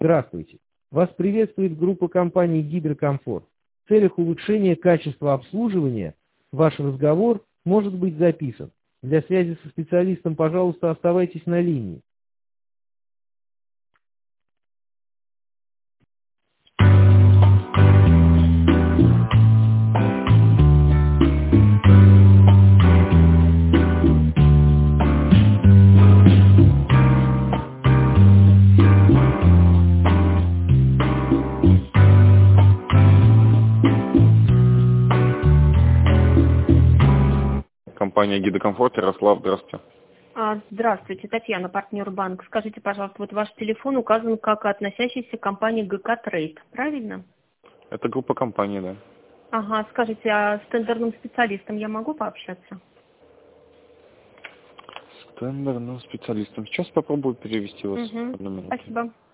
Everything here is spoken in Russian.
Здравствуйте. Вас приветствует группа компании «Гидрокомфорт». В целях улучшения качества обслуживания ваш разговор может быть записан. Для связи со специалистом, пожалуйста, оставайтесь на линии. Компания «Гидрокомфорт», Ярослав, здравствуйте. Здравствуйте, Татьяна, партнер банк. Скажите, пожалуйста, вот ваш телефон указан как относящийся к компании ГК Трейд, правильно? Это группа компании, да. Ага, скажите, а с тендерным специалистом я могу пообщаться? С тендерным специалистом. Сейчас попробую перевести вас. Угу, Одну минуту. спасибо.